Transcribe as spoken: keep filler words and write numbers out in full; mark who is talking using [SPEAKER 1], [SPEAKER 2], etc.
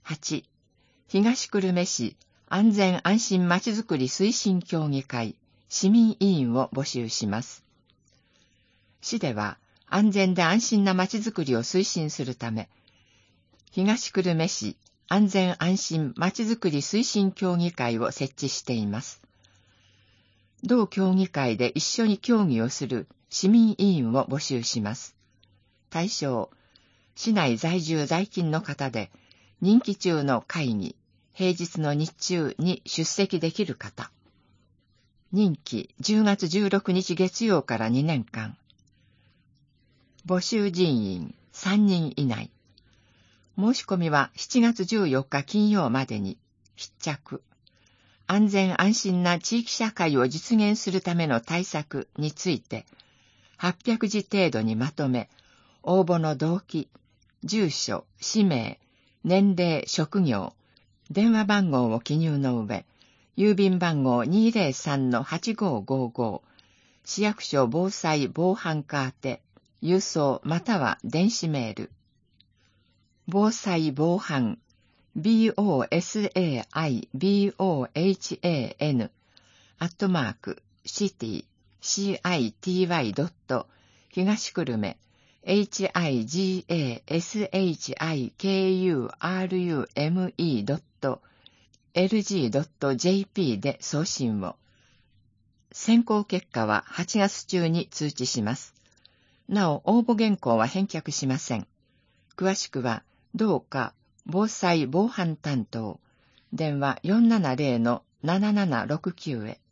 [SPEAKER 1] はち、東久留米市安全安心まちづくり推進協議会市民委員を募集します。市では安全で安心なまちづくりを推進するため、東久留米市安全安心まちづくり推進協議会を設置しています。同協議会で一緒に協議をする市民委員を募集します。対象、市内在住在勤の方で、任期中の会議、平日の日中に出席できる方。任期じゅうがつじゅうろくにち月曜からにねんかん。募集人員さんにん以内。申し込みはしちがつじゅうよっか金曜までに。必着。安全安心な地域社会を実現するための対策について、はっぴゃくじ程度にまとめ、応募の動機、住所、氏名、年齢、職業、電話番号を記入の上、郵便番号 にーぜろさんのはちごーごーごー、市役所防災防犯課宛て、郵送または電子メール。防災防犯、ボサイボハン、アットマーク、シティ、シティ ドット、東久留米、ヒガシクルメ ドット エルジー ドット ジェーピー で送信を。選考結果ははちがつ中に通知します。なお、応募原稿は返却しません。詳しくは、同課防災防犯担当、電話 よんななぜろのななななろくきゅう へ。